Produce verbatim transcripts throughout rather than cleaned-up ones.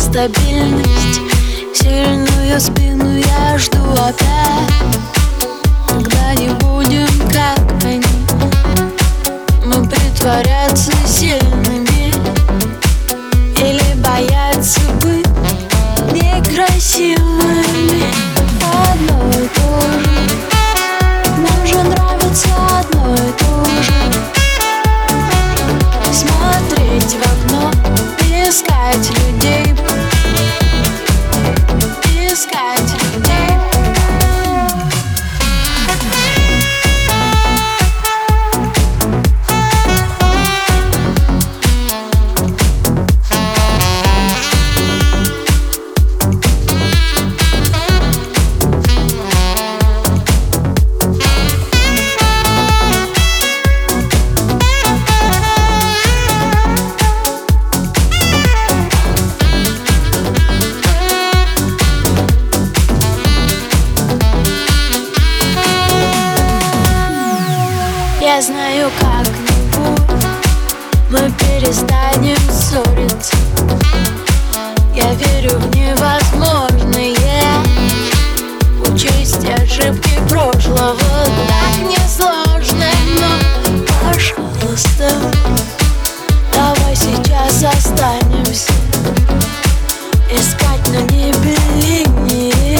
стабильность, сильную спину я жду опять. Когда не будем как они, мы притворяться сильными или бояться быть некрасивыми. Одно и то же, нам же нравится одно и то же. Смотреть в окно, искать людей, искать людей. Я знаю, как-нибудь мы перестанем ссориться. Я верю в невозможное, учесть ошибки прошлого так несложно. Но, пожалуйста, давай сейчас останемся искать на небе линии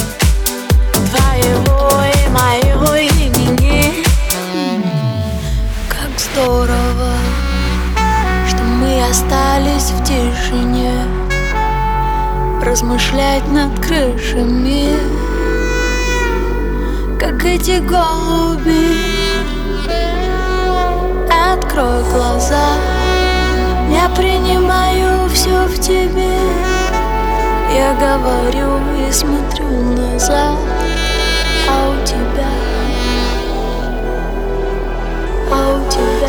твоего и моего имени. Здорово, что мы остались в тишине, размышлять над крышами, как эти голуби. Открой глаза, я принимаю все в тебе. Я говорю и смотрю назад, а у тебя, а у тебя